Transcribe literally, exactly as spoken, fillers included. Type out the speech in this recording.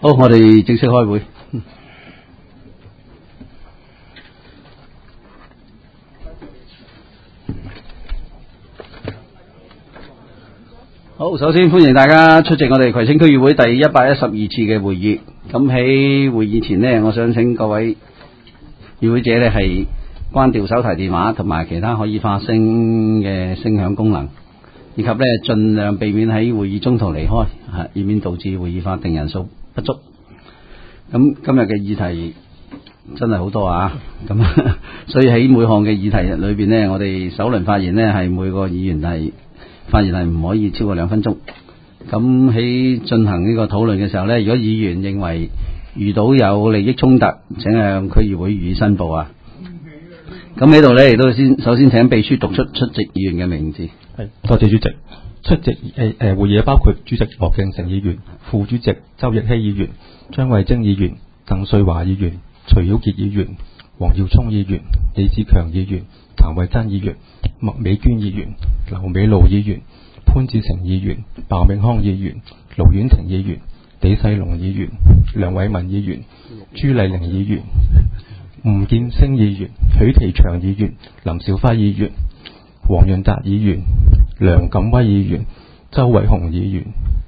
好，我哋正式開會。好，首先歡迎大家出席我哋葵青區議會第一百一十二次嘅會議。咁喺會議前呢，我想請各位議會者呢係關掉手提電話同埋其他可以發聲嘅聲響功能，以及呢盡量避免喺會議中途離開，以免導致會議法定人數不足。咁今日嘅議題真係好多啊！咁所以喺每項嘅議題裏邊呢，我哋首輪發言呢係每個議員係發言係唔可以超過兩分鐘。咁喺進行呢個討論嘅時候呢，如果議員認為遇到有利益衝突，請向區議會予以申報啊。咁喺度呢，亦都先首先請秘書讀出出席議員嘅名字。 係，多謝主席。出席誒誒會議包括主席羅敬成議員、副主席周奕希議員、張慧晶議員、鄧瑞華議員、徐曉傑議員、黃耀聰議員、李志強議員、譚慧珍議員、麥美娟議員、劉美露議員、潘志成議員、鮑永康議員、盧婉婷議員、李世龍議員、梁偉文議員、朱麗玲議員、吳建升議員、許其祥議員、林兆輝議員、黃潤達議員、梁錦威議員、周偉雄議員、